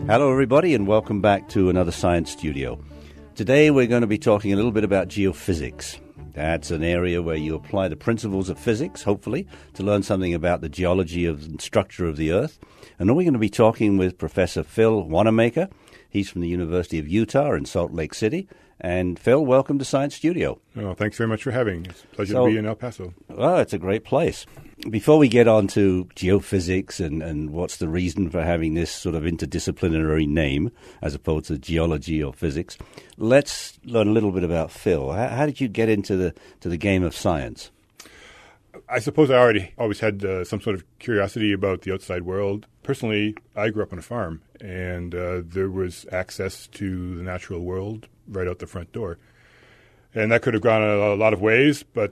Hello, everybody, and welcome back to another Science Studio. Today, we're going to be talking a little bit about geophysics. That's an area where you apply the principles of physics, hopefully, to learn something about the geology and structure of the Earth. And then we're going to be talking with Professor Phil Wanamaker. He's from the University of Utah in Salt Lake City. And Phil, welcome to Science Studio. Oh, thanks very much for having me. It's a pleasure to be in El Paso. Well, it's a great place. Before we get on to geophysics and what's the reason for having this sort of interdisciplinary name as opposed to geology or physics, let's learn a little bit about Phil. How did you get into the game of science? I suppose I always had some sort of curiosity about the outside world. Personally, I grew up on a farm, and there was access to the natural world right out the front door. And that could have gone a lot of ways, but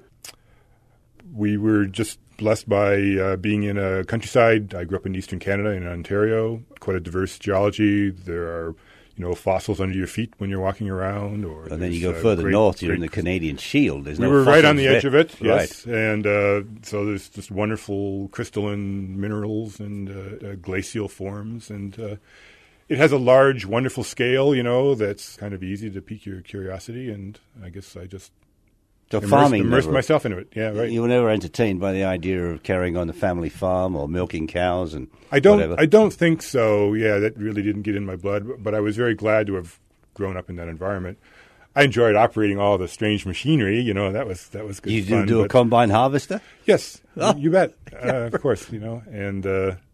we were just blessed by being in a countryside. I grew up in eastern Canada, in Ontario, quite a diverse geology. There are, fossils under your feet when you're walking around. And then you go further north, you're in the Canadian Shield. We were right on the edge of it, yes. Right. And so there's just wonderful crystalline minerals and glacial forms. And it has a large, wonderful scale, that's kind of easy to pique your curiosity. And I guess I just immersed myself into it. Yeah, right. You were never entertained by the idea of carrying on the family farm or milking cows and whatever? I don't think so. Yeah, that really didn't get in my blood. But I was very glad to have grown up in that environment. I enjoyed operating all the strange machinery. That was good fun. You do a combine harvester? Yes, you bet. Of course, And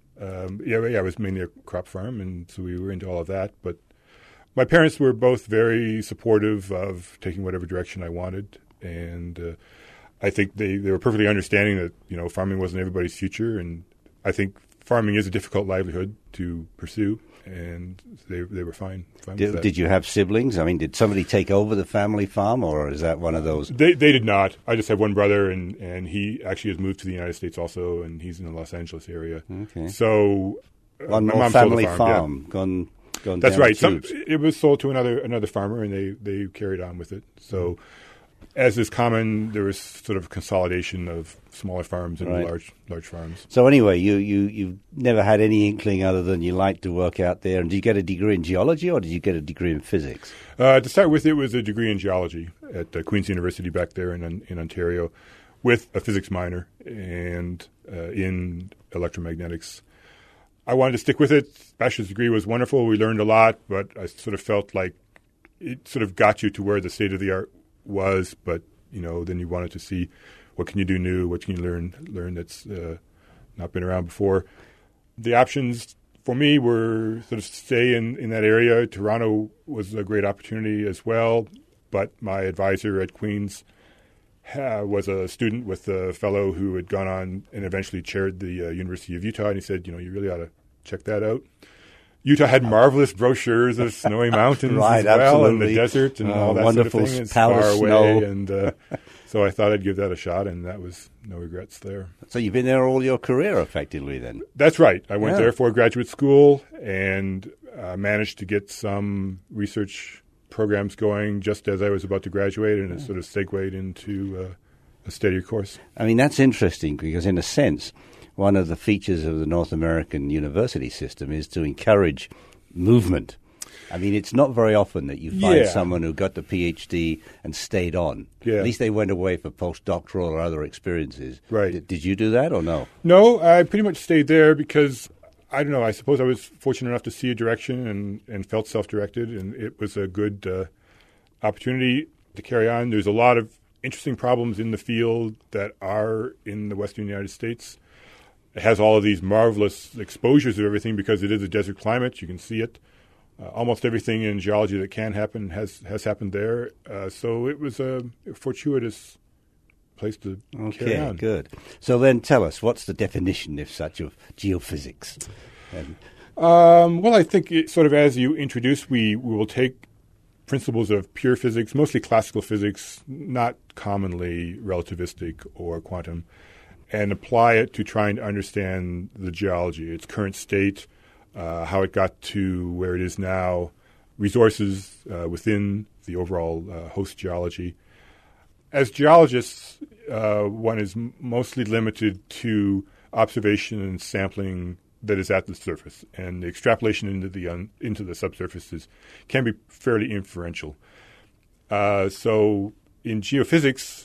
it was mainly a crop farm, and so we were into all of that. But my parents were both very supportive of taking whatever direction I wanted. And I think they were perfectly understanding that, farming wasn't everybody's future. And I think farming is a difficult livelihood to pursue. And they were fine with that. Did you have siblings? I mean, did somebody take over the family farm, or is that one of those? They did not. I just have one brother, and he actually has moved to the United States also, and he's in the Los Angeles area. Okay. So one more family farm yeah. gone That's down right. the tubes. It was sold to another farmer, and they carried on with it. So, as is common, there was sort of consolidation of smaller farms and large farms. So anyway, you never had any inkling other than you liked to work out there. And did you get a degree in geology, or did you get a degree in physics? To start with, it was a degree in geology at Queen's University back there in Ontario, with a physics minor and in electromagnetics. I wanted to stick with it. Bachelor's degree was wonderful. We learned a lot, but I sort of felt like it sort of got you to where the state of the art was, but then you wanted to see what can you do new, what can you learn that's not been around before. The options for me were sort of stay in that area. Toronto was a great opportunity as well, but my advisor at Queen's was a student with a fellow who had gone on and eventually chaired the University of Utah, and he said, you really ought to check that out. Utah had marvelous brochures of snowy mountains right, as well, absolutely. and the desert and all that wonderful sort of thing. It's powder far snow. away, and so I thought I'd give that a shot, and that was no regrets there. So you've been there all your career, effectively, then? That's right. I went there for graduate school and managed to get some research programs going just as I was about to graduate, and it sort of segued into a steadier course. I mean, that's interesting because, in a sense, one of the features of the North American university system is to encourage movement. I mean, it's not very often that you find someone who got the PhD and stayed on. Yeah. At least they went away for postdoctoral or other experiences. Right. Did you do that or no? No, I pretty much stayed there because, I don't know, I suppose I was fortunate enough to see a direction and felt self-directed, and it was a good opportunity to carry on. There's a lot of interesting problems in the field that are in the western United States. It has all of these marvelous exposures of everything because it is a desert climate. You can see it. Almost everything in geology that can happen has happened there. So it was a fortuitous place to carry on. Okay, good. So then tell us, what's the definition, if such, of geophysics? Well, I think sort of as you introduce, we will take principles of pure physics, mostly classical physics, not commonly relativistic or quantum, and apply it to trying to understand the geology, its current state, how it got to where it is now, resources within the overall host geology. As geologists, one is mostly limited to observation and sampling that is at the surface, and the extrapolation into the subsurfaces can be fairly inferential. So in geophysics,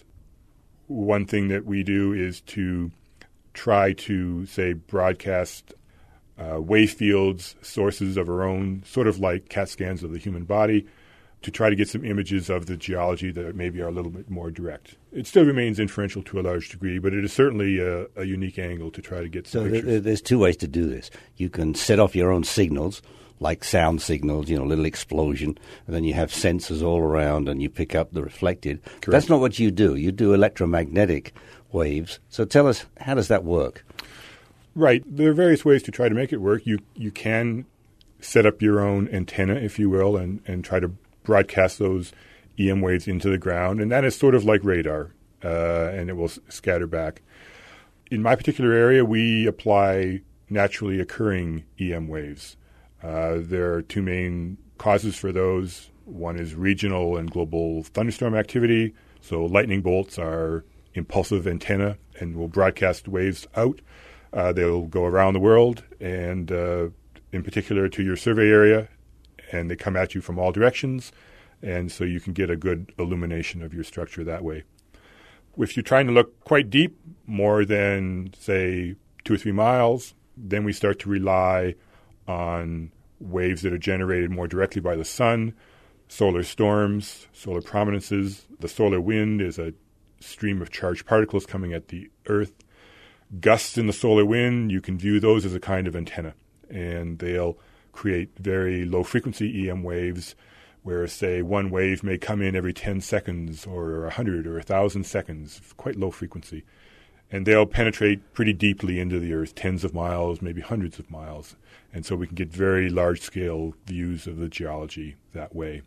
one thing that we do is to try to, say, broadcast wave fields, sources of our own, sort of like CAT scans of the human body, to try to get some images of the geology that maybe are a little bit more direct. It still remains inferential to a large degree, but it is certainly a unique angle to try to get some pictures. So there's two ways to do this. You can set off your own signals, like sound signals, little explosion, and then you have sensors all around and you pick up the reflected. Correct. That's not what you do. You do electromagnetic waves. So tell us, how does that work? Right. There are various ways to try to make it work. You can set up your own antenna, if you will, and try to broadcast those EM waves into the ground, and that is sort of like radar, and it will scatter back. In my particular area, we apply naturally occurring EM waves. There are two main causes for those. One is regional and global thunderstorm activity. So lightning bolts are impulsive antenna and will broadcast waves out. They'll go around the world and in particular to your survey area, and they come at you from all directions, and so you can get a good illumination of your structure that way. If you're trying to look quite deep, more than, say, 2 or 3 miles, then we start to rely on waves that are generated more directly by the sun, solar storms, solar prominences. The solar wind is a stream of charged particles coming at the Earth. Gusts in the solar wind, you can view those as a kind of antenna, and they'll create very low-frequency EM waves where, say, one wave may come in every 10 seconds or 100 or 1,000 seconds, quite low frequency. And they'll penetrate pretty deeply into the Earth, tens of miles, maybe hundreds of miles. And so we can get very large-scale views of the geology that way.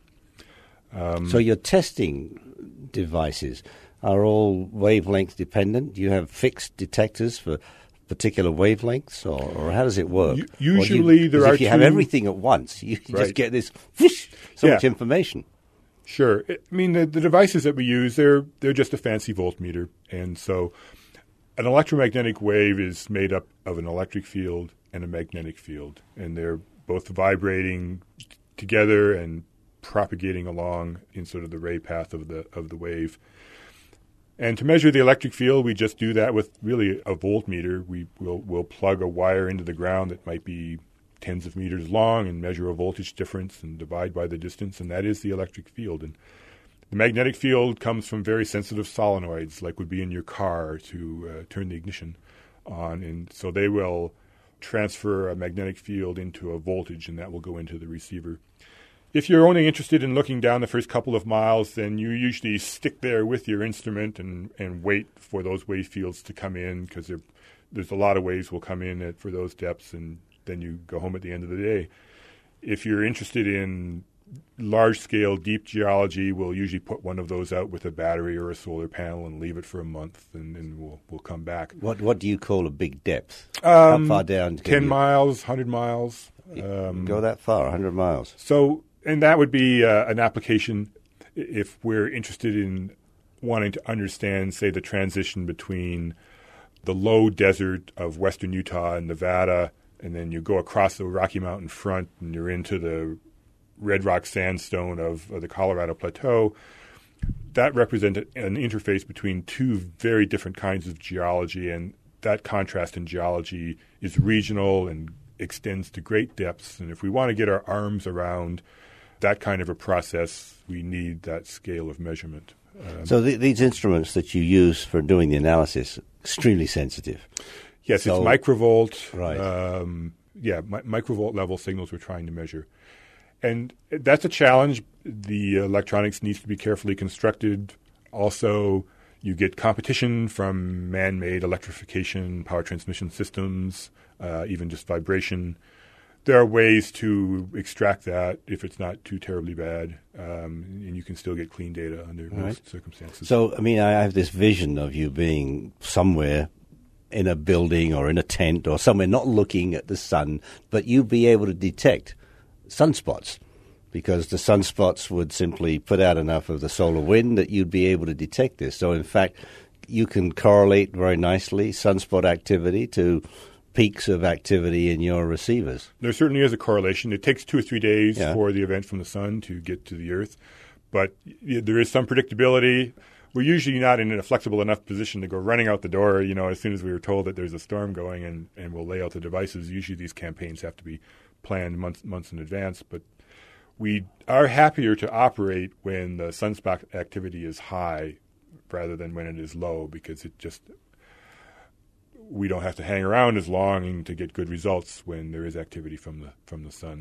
So your testing devices are all wavelength dependent? Do you have fixed detectors for particular wavelengths, or how does it work? Usually if you have everything at once, you just get this whoosh, much information. Sure. I mean, the devices that we use, they're just a fancy voltmeter. And so an electromagnetic wave is made up of an electric field and a magnetic field. And they're both vibrating together and propagating along in sort of the ray path of the wave. And to measure the electric field, we just do that with really a voltmeter. We'll plug a wire into the ground that might be tens of meters long and measure a voltage difference and divide by the distance, and that is the electric field. And the magnetic field comes from very sensitive solenoids, like would be in your car to turn the ignition on. And so they will transfer a magnetic field into a voltage, and that will go into the receiver. If you're only interested in looking down the first couple of miles, then you usually stick there with your instrument and wait for those wave fields to come in, because there's a lot of waves will come in for those depths, and then you go home at the end of the day. If you're interested in large-scale deep geology, we'll usually put one of those out with a battery or a solar panel and leave it for a month, and then we'll come back. What do you call a big depth? How far down? 10 miles, 100 miles. Go that far, 100 miles. So... And that would be an application if we're interested in wanting to understand, say, the transition between the low desert of western Utah and Nevada, and then you go across the Rocky Mountain front and you're into the red rock sandstone of the Colorado Plateau. That represents an interface between two very different kinds of geology, and that contrast in geology is regional and extends to great depths. And if we want to get our arms around that kind of a process, we need that scale of measurement. So these instruments that you use for doing the analysis, extremely sensitive. Yes, it's microvolt. Right. Microvolt level signals we're trying to measure. And that's a challenge. The electronics needs to be carefully constructed. Also, you get competition from man-made electrification, power transmission systems, even just vibration. There are ways to extract that if it's not too terribly bad, and you can still get clean data under most circumstances. So, I mean, I have this vision of you being somewhere in a building or in a tent or somewhere not looking at the sun, but you'd be able to detect sunspots, because the sunspots would simply put out enough of the solar wind that you'd be able to detect this. So, in fact, you can correlate very nicely sunspot activity to peaks of activity in your receivers. There certainly is a correlation. It takes 2 or 3 days for the event from the sun to get to the Earth, but there is some predictability. We're usually not in a flexible enough position to go running out the door, as soon as we were told that there's a storm going, and we'll lay out the devices. Usually these campaigns have to be planned months in advance, but we are happier to operate when the sunspot activity is high rather than when it is low, because we don't have to hang around as long to get good results when there is activity from the sun.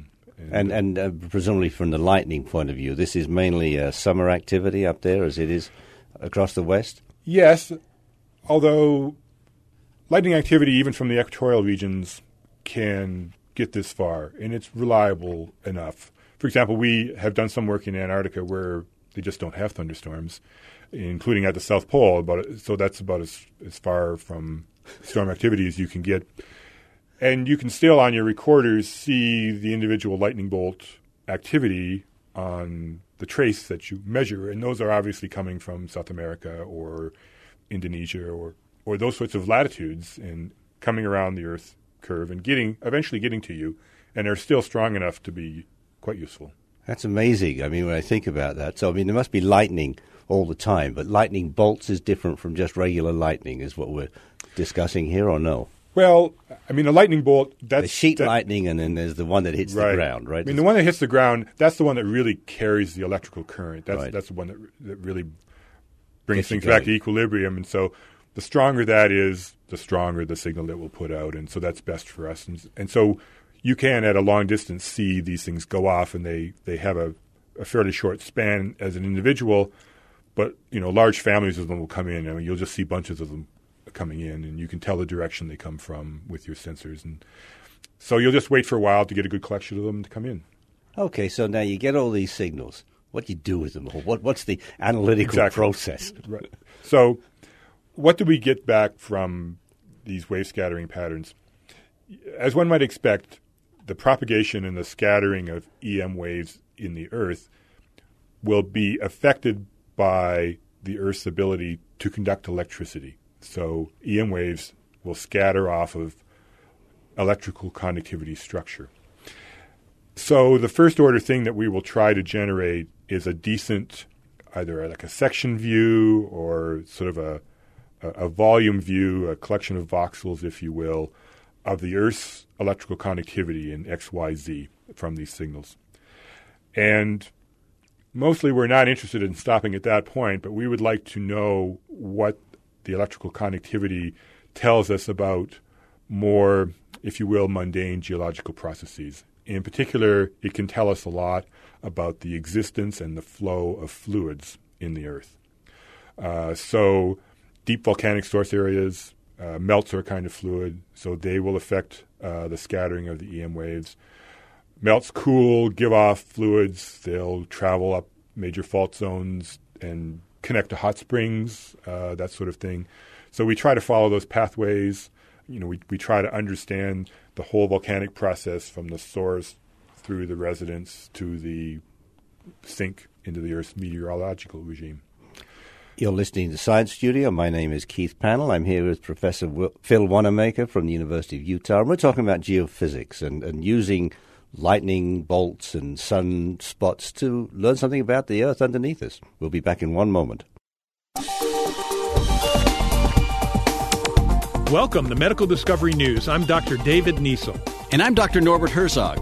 And presumably from the lightning point of view, this is mainly summer activity up there as it is across the west? Yes, although lightning activity even from the equatorial regions can get this far, and it's reliable enough. For example, we have done some work in Antarctica where they just don't have thunderstorms, including at the South Pole. So that's about as far from storm activity as you can get. And you can still, on your recorders, see the individual lightning bolt activity on the trace that you measure. And those are obviously coming from South America or Indonesia or those sorts of latitudes and coming around the Earth curve and eventually getting to you, and are still strong enough to be quite useful. That's amazing. I mean, when I think about that. So, I mean, there must be lightning all the time, but lightning bolts is different from just regular lightning, is what we're discussing here, or no? Well, I mean, a lightning bolt, that's... The sheet lightning, and then there's the one that hits the ground, right? I mean, the one that hits the ground, that's the one that really carries the electrical current. That's the one that really brings things back to equilibrium. And so the stronger that is, the stronger the signal that we'll put out. And so that's best for us. And so you can, at a long distance, see these things go off, and they have a fairly short span as an individual. But, large families of them will come in. I mean, you'll just see bunches of them coming in, and you can tell the direction they come from with your sensors. And so you'll just wait for a while to get a good collection of them to come in. Okay, so now you get all these signals. What do you do with them? What's the analytical process? Right. So what do we get back from these wave scattering patterns? As one might expect, the propagation and the scattering of EM waves in the Earth will be affected by the Earth's ability to conduct electricity. So EM waves will scatter off of electrical conductivity structure. So the first order thing that we will try to generate is a decent, either like a section view or sort of a volume view, a collection of voxels, if you will, of the Earth's electrical conductivity in XYZ from these signals. And mostly we're not interested in stopping at that point, but we would like to know what the electrical conductivity tells us about more, if you will, mundane geological processes. In particular, it can tell us a lot about the existence and the flow of fluids in the Earth. So deep volcanic source areas, melts are a kind of fluid, so they will affect the scattering of the EM waves. Melts cool, give off fluids. They'll travel up major fault zones and connect to hot springs, that sort of thing. So we try to follow those pathways. We try to understand the whole volcanic process from the source through the residence to the sink into the Earth's meteorological regime. You're listening to Science Studio. My name is Keith Pannell. I'm here with Professor Phil Wanamaker from the University of Utah. And we're talking about geophysics and using lightning bolts and sun spots to learn something about the Earth underneath us. We'll be back in one moment. Welcome to Medical Discovery News. I'm Dr. David Niesel. And I'm Dr. Norbert Herzog.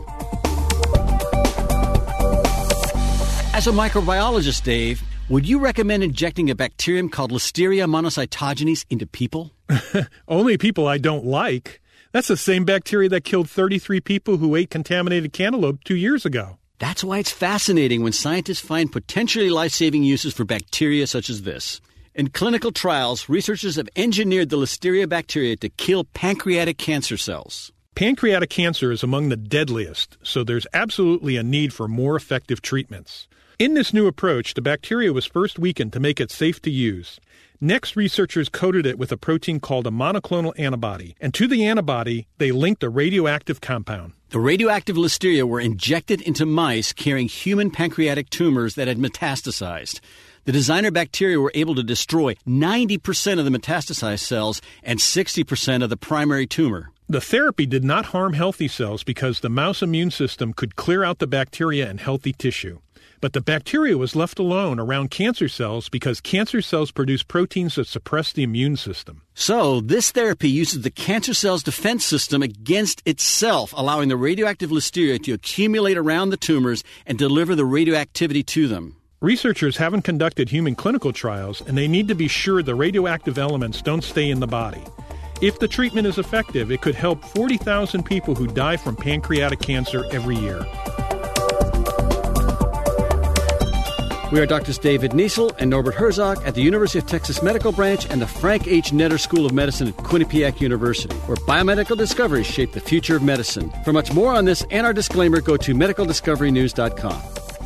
As a microbiologist, Dave, would you recommend injecting a bacterium called Listeria monocytogenes into people? Only people I don't like. That's the same bacteria that killed 33 people who ate contaminated cantaloupe 2 years ago. That's why it's fascinating when scientists find potentially life-saving uses for bacteria such as this. In clinical trials, researchers have engineered the Listeria bacteria to kill pancreatic cancer cells. Pancreatic cancer is among the deadliest, so there's absolutely a need for more effective treatments. In this new approach, the bacteria was first weakened to make it safe to use. Next, researchers coated it with a protein called a monoclonal antibody, and to the antibody, they linked a radioactive compound. The radioactive Listeria were injected into mice carrying human pancreatic tumors that had metastasized. The designer bacteria were able to destroy 90% of the metastasized cells and 60% of the primary tumor. The therapy did not harm healthy cells because the mouse immune system could clear out the bacteria in healthy tissue. But the bacteria was left alone around cancer cells because cancer cells produce proteins that suppress the immune system. So, this therapy uses the cancer cell's defense system against itself, allowing the radioactive listeria to accumulate around the tumors and deliver the radioactivity to them. Researchers haven't conducted human clinical trials, and they need to be sure the radioactive elements don't stay in the body. If the treatment is effective, it could help 40,000 people who die from pancreatic cancer every year. We are Drs. David Niesel and Norbert Herzog at the University of Texas Medical Branch and the Frank H. Netter School of Medicine at Quinnipiac University, where biomedical discoveries shape the future of medicine. For much more on this and our disclaimer, go to medicaldiscoverynews.com.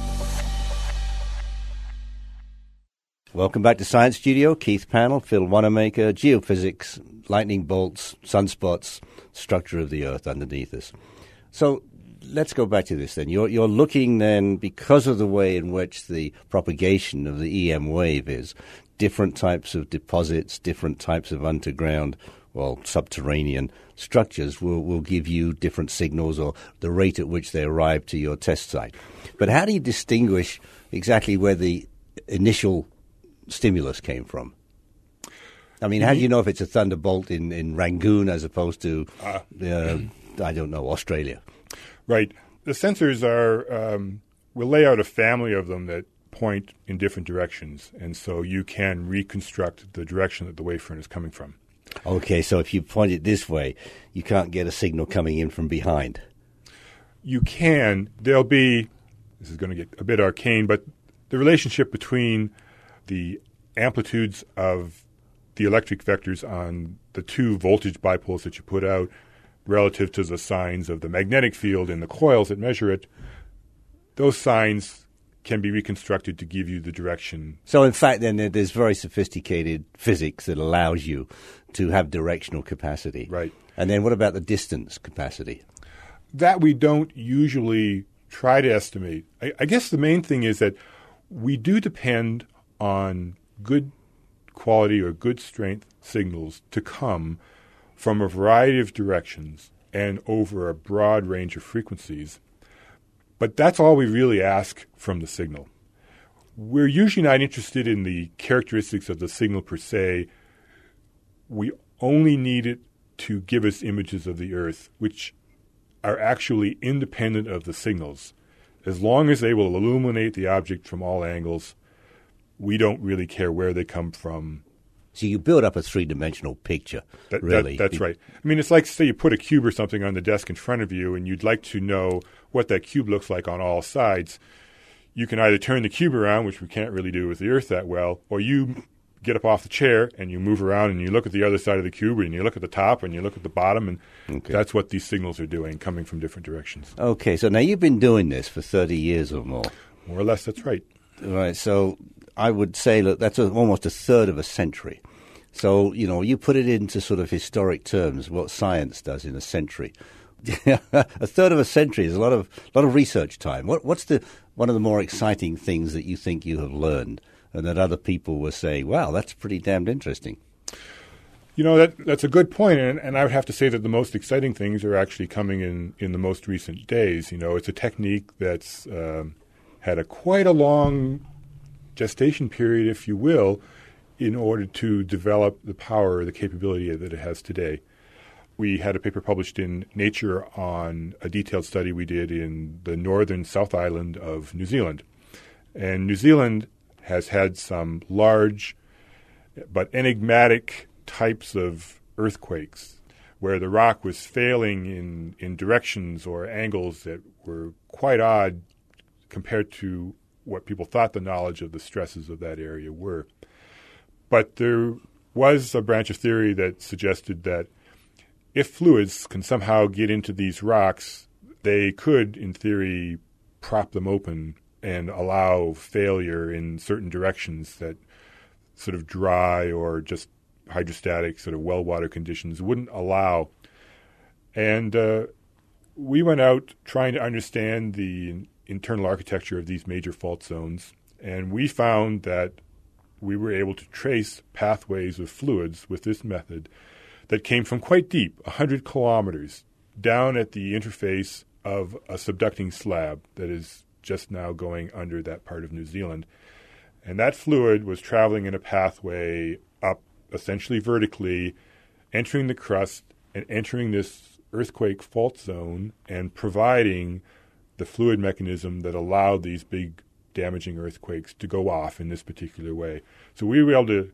Welcome back to Science Studio. Keith Pannell, Phil Wanamaker, geophysics, lightning bolts, sunspots, structure of the Earth underneath us. So let's go back to this then. You're looking then, because of the way in which the propagation of the EM wave is, different types of deposits, different types of underground, well, subterranean structures will give you different signals or the rate at which they arrive to your test site. But how do you distinguish exactly where the initial stimulus came from? I mean, how do you know if it's a thunderbolt in Rangoon as opposed to, I don't know, Australia? Right. The sensors we'll lay out a family of them that point in different directions, and so you can reconstruct the direction that the wavefront is coming from. Okay, so if you point it this way, you can't get a signal coming in from behind. You can. There'll be, this is going to get a bit arcane, but the relationship between the amplitudes of the electric vectors on the two voltage bipoles that you put out relative to the signs of the magnetic field in the coils that measure it, those signs can be reconstructed to give you the direction. So in fact, then, there's very sophisticated physics that allows you to have directional capacity. Right. And then what about the distance capacity? That we don't usually try to estimate. I guess the main thing is that we do depend on good quality or good strength signals to come from a variety of directions and over a broad range of frequencies. But that's all we really ask from the signal. We're usually not interested in the characteristics of the signal per se. We only need it to give us images of the Earth, which are actually independent of the signals. As long as they will illuminate the object from all angles, we don't really care where they come from. So you build up a three-dimensional picture, really. That's right. I mean, it's like, say, you put a cube or something on the desk in front of you, and you'd like to know what that cube looks like on all sides. You can either turn the cube around, which we can't really do with the Earth that well, or you get up off the chair and you move around and you look at the other side of the cube, and you look at the top and you look at the bottom, and that's what these signals are doing, coming from different directions. Okay, so now you've been doing this for 30 years or more. More or less, that's right. Right, so I would say, look, that's almost a third of a century. So, you put it into sort of historic terms, what science does in a century. A third of a century is a lot of research time. What's one of the more exciting things that you think you have learned and that other people were saying, wow, that's pretty damned interesting? That's a good point, and I would have to say that the most exciting things are actually coming in the most recent days. It's a technique that's had quite a long gestation period, if you will, in order to develop the power or the capability that it has today. We had a paper published in Nature on a detailed study we did in the northern South Island of New Zealand. And New Zealand has had some large but enigmatic types of earthquakes where the rock was failing in directions or angles that were quite odd compared to what people thought the knowledge of the stresses of that area were. But there was a branch of theory that suggested that if fluids can somehow get into these rocks, they could, in theory, prop them open and allow failure in certain directions that sort of dry or just hydrostatic sort of well water conditions wouldn't allow. And we went out trying to understand the internal architecture of these major fault zones, and we found that we were able to trace pathways of fluids with this method that came from quite deep, 100 kilometers, down at the interface of a subducting slab that is just now going under that part of New Zealand. And that fluid was traveling in a pathway up essentially vertically, entering the crust and entering this earthquake fault zone and providing the fluid mechanism that allowed these big damaging earthquakes to go off in this particular way. So we were able to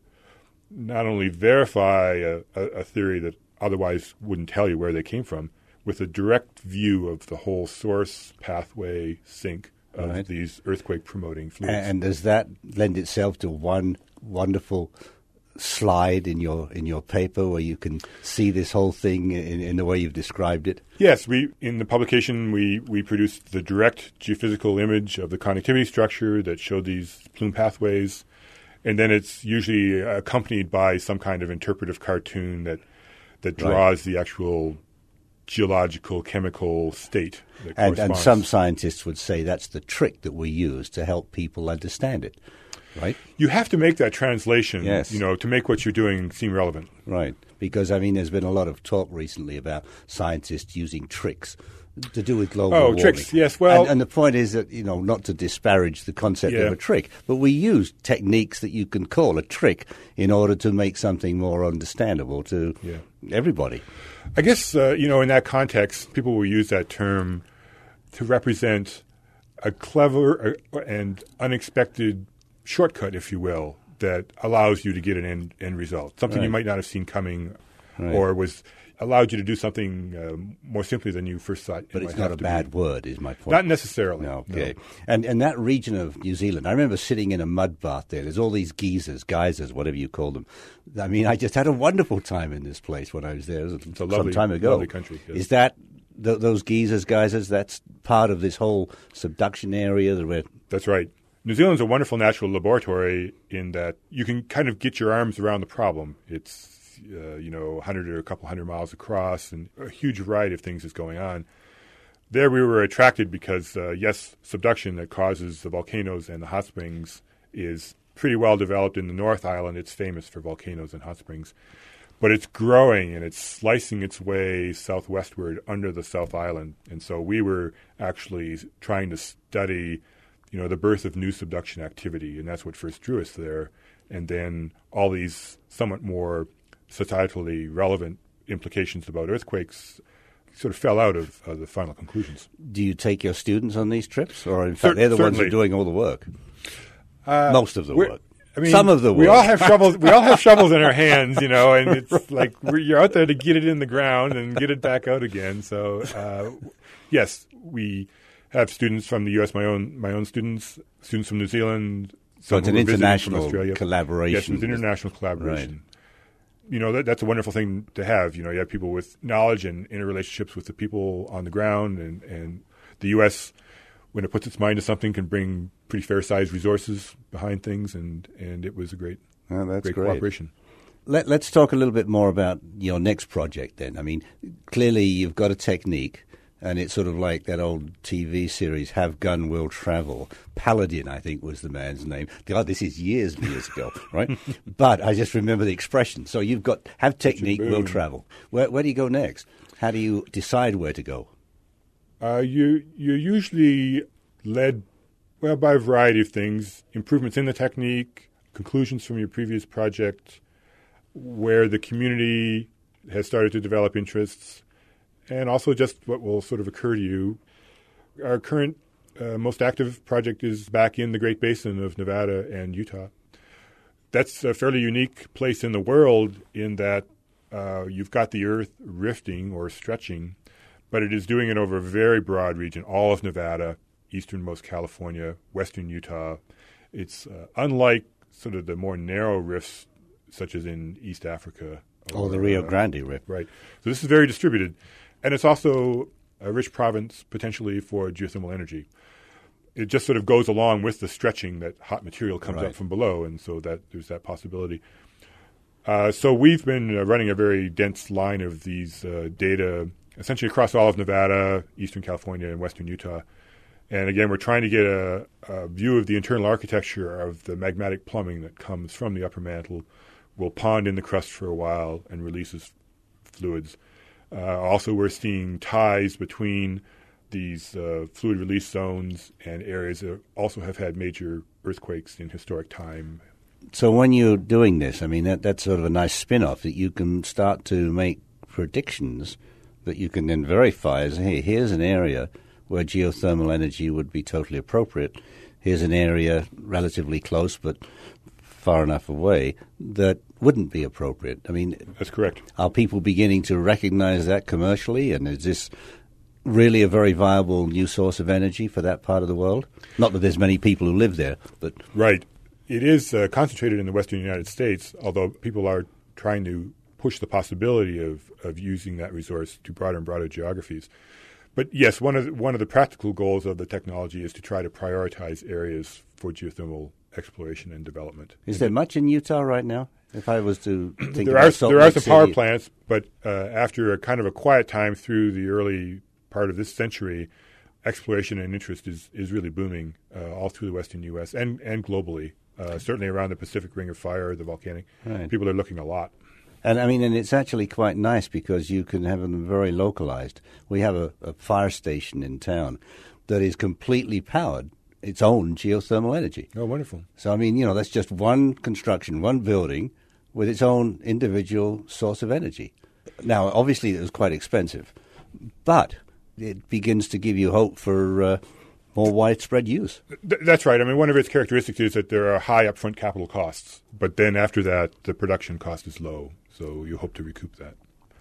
not only verify a theory that otherwise wouldn't tell you where they came from, with a direct view of the whole source pathway sink of these earthquake-promoting fluids. And does that lend itself to one wonderful slide in your paper where you can see this whole thing in the way you've described it? Yes, in the publication we produced the direct geophysical image of the conductivity structure that showed these plume pathways, and then it's usually accompanied by some kind of interpretive cartoon that draws the actual geological, chemical state that corresponds. And some scientists would say that's the trick that we use to help people understand it, right? You have to make that translation, yes, to make what you're doing seem relevant. Right, because, there's been a lot of talk recently about scientists using tricks to do with global warming. Tricks, yes. Well, and the point is that, not to disparage the concept of a trick, but we use techniques that you can call a trick in order to make something more understandable to everybody. I guess, in that context, people will use that term to represent a clever and unexpected shortcut, if you will, that allows you to get an end result, something you might not have seen coming or allowed you to do something more simply than you first thought. But it's not a bad word, is my point. Not necessarily. No, okay. No. And that region of New Zealand, I remember sitting in a mud bath there. There's all these geysers, whatever you call them. I just had a wonderful time in this place when I was there. It was some time ago. Lovely country. Yes. Is that those geysers, that's part of this whole subduction area? That's right. New Zealand's a wonderful natural laboratory in that you can kind of get your arms around the problem. It's 100 or a couple hundred miles across, and a huge variety of things is going on. There we were attracted because, subduction that causes the volcanoes and the hot springs is pretty well developed in the North Island. It's famous for volcanoes and hot springs. But it's growing, and it's slicing its way southwestward under the South Island. And so we were actually trying to study, the birth of new subduction activity, and that's what first drew us there. And then all these somewhat more societally relevant implications about earthquakes sort of fell out of the final conclusions. Do you take your students on these trips? Or in fact, they're the ones who are doing all the work? Most of the work. Some of the work. We all have shovels. We all have shovels in our hands, and it's like you're out there to get it in the ground and get it back out again. So, yes, we have students from the U.S. My own students from New Zealand. So it's an international collaboration. Yes, it's an international collaboration. Right. That's a wonderful thing to have. You have people with knowledge and interrelationships with the people on the ground, and the U.S., when it puts its mind to something, can bring pretty fair-sized resources behind things, and it was a great cooperation. Let's talk a little bit more about your next project then. Clearly you've got a technique, and it's sort of like that old TV series, Have Gun, Will Travel. Paladin, I think, was the man's name. God, this is years ago, right? But I just remember the expression. So you've got have technique, will travel. Where do you go next? How do you decide where to go? You're usually led, by a variety of things. Improvements in the technique, conclusions from your previous project, where the community has started to develop interests, and also just what will sort of occur to you. Our current most active project is back in the Great Basin of Nevada and Utah. That's a fairly unique place in the world in that you've got the earth rifting or stretching, but it is doing it over a very broad region, all of Nevada, easternmost California, western Utah. It's unlike sort of the more narrow rifts, such as in East Africa. Or the Rio Grande Rift. Right. So this is very distributed. And it's also a rich province potentially for geothermal energy. It just sort of goes along with the stretching that hot material comes up from below, and so that there's that possibility. So we've been running a very dense line of these data essentially across all of Nevada, eastern California, and western Utah. And again, we're trying to get a view of the internal architecture of the magmatic plumbing that comes from the upper mantle, will pond in the crust for a while, and releases fluids. Also, we're seeing ties between these fluid release zones and areas that also have had major earthquakes in historic time. So when you're doing this, I mean, that's sort of a nice spin-off that you can start to make predictions that you can then verify as, hey, here's an area where geothermal energy would be totally appropriate. Here's an area relatively close but far enough away that wouldn't be appropriate. I mean, that's correct. Are people beginning to recognize that commercially? And is this really a very viable new source of energy for that part of the world? Not that there's many people who live there, but... Right. It is concentrated in the western United States, although people are trying to push the possibility of using that resource to broader and broader geographies. But yes, one of the practical goals of the technology is to try to prioritize areas for geothermal exploration and development. Is there much in Utah right now? If I was to think there are some power plants, but after a kind of a quiet time through the early part of this century, exploration and interest is really booming all through the western U.S. and globally. Certainly around the Pacific Ring of Fire, the volcanic. Right. People are looking a lot. And I mean, and it's actually quite nice because you can have them very localized. We have a fire station in town that is completely powered, its own geothermal energy. Oh, wonderful. So, I mean, that's just one construction, one building with its own individual source of energy. Now, obviously, it was quite expensive, but it begins to give you hope for more widespread use. That's right. I mean, one of its characteristics is that there are high upfront capital costs, but then after that, the production cost is low, so you hope to recoup that.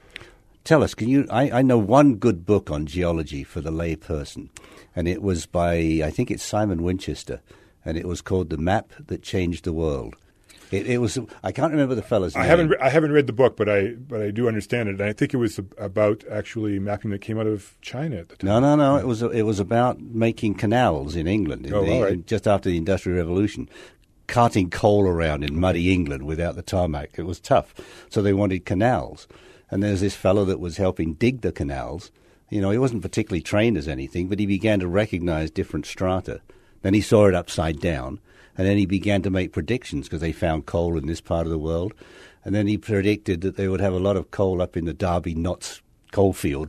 Tell us, I know one good book on geology for the lay person, and it was by, I think it's Simon Winchester, and it was called The Map That Changed the World. It was, I can't remember the fellow's name. I haven't read the book, but I do understand it. And I think it was about actually mapping that came out of China at the time. No. It was about making canals in England just after the Industrial Revolution, carting coal around in muddy England without the tarmac. It was tough, so they wanted canals. And there's this fellow that was helping dig the canals. He wasn't particularly trained as anything, but he began to recognize different strata. Then he saw it upside down. And then he began to make predictions because they found coal in this part of the world. And then he predicted that they would have a lot of coal up in the Derby Notts coal field,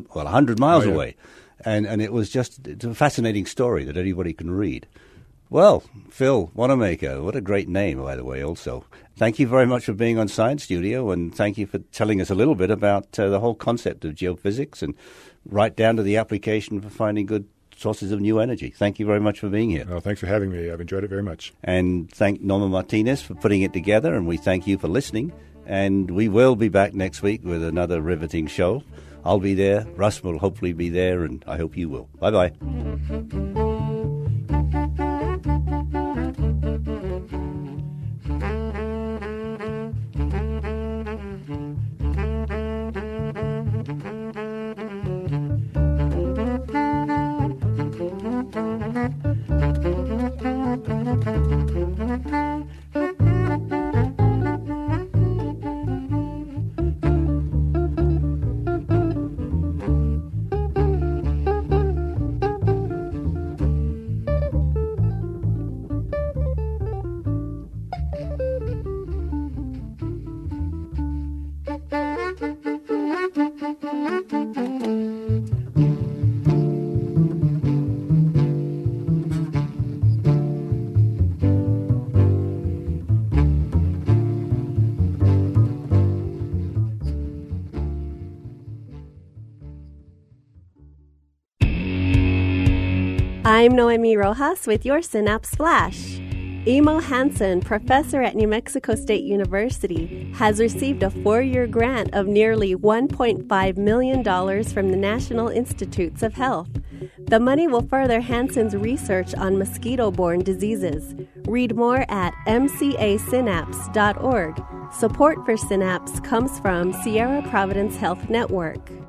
100 miles away. And it's a fascinating story that anybody can read. Well, Phil Wanamaker, what a great name, by the way, also. Thank you very much for being on Science Studio, and thank you for telling us a little bit about the whole concept of geophysics and right down to the application for finding good sources of new energy. Thank you very much for being here. Well, thanks for having me. I've enjoyed it very much. And thank Norma Martinez for putting it together, and we thank you for listening. And we will be back next week with another riveting show. I'll be there. Russ will hopefully be there, and I hope you will. Bye-bye. I'm Noemi Rojas with your Synapse Flash. Emo Hansen, professor at New Mexico State University, has received a 4-year grant of nearly $1.5 million from the National Institutes of Health. The money will further Hansen's research on mosquito-borne diseases. Read more at mcasynapse.org. Support for Synapse comes from Sierra Providence Health Network.